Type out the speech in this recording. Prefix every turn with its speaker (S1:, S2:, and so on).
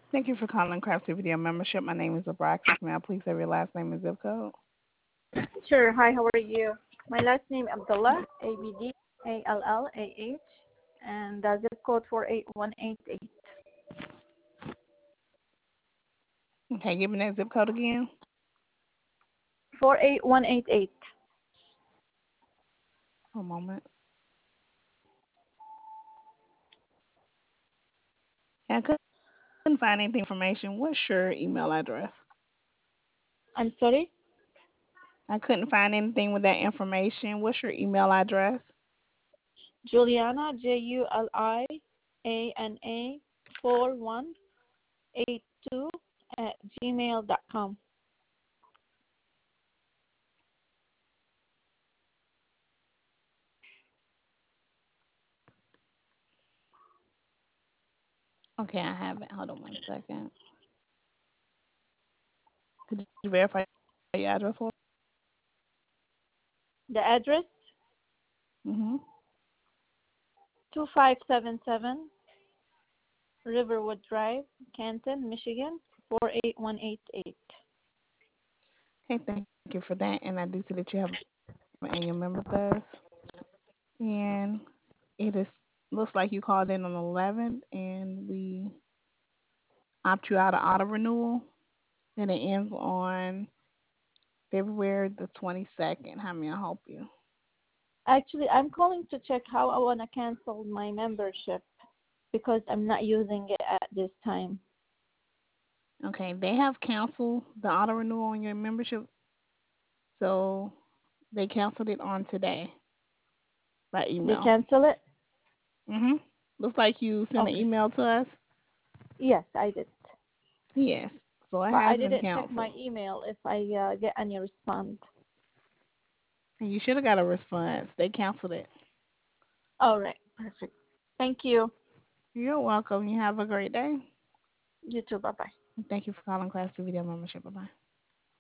S1: Thank you for calling Crafty Video Membership. My name is Abraxas. May I please have your last name and zip code?
S2: Sure. Hi, how are you? My last name Abdullah, ABDALLAH, and the zip code 48188.
S1: Okay, give me that zip code again.
S2: 48188.
S1: One moment. I couldn't find anything information. What's your email address?
S2: I'm sorry?
S1: I couldn't find anything with that information. What's your email address?
S2: Juliana, JULIANA 4182 at gmail.com.
S1: Okay, I have it. Hold on one second. Could you verify your address for
S2: The address
S1: me? Mm-hmm.
S2: 2577 Riverwood Drive, Canton, Michigan 48188.
S1: Okay, thank you for that. And I do see that you have an annual member with us. And it is looks like you called in on the 11th, and we opt you out of auto renewal, and it ends on February the 22nd. How may I help you?
S2: Actually, I'm calling to check how I want to cancel my membership because I'm not using it at this time.
S1: Okay, they have canceled the auto renewal on your membership, so they canceled it on today by
S2: They
S1: email.
S2: cancel it?
S1: Mhm. Looks like you sent an
S2: Okay.
S1: email to us.
S2: Yes, I did.
S1: Yes. So it
S2: But I
S1: has been
S2: didn't check my
S1: canceled.
S2: email if I get any response.
S1: And you should have got a response. They canceled it.
S2: All right. Perfect. Thank you.
S1: You're welcome. You have a great day.
S2: You too. Bye-bye.
S1: Thank you for calling Class 2 Video Membership. Bye bye.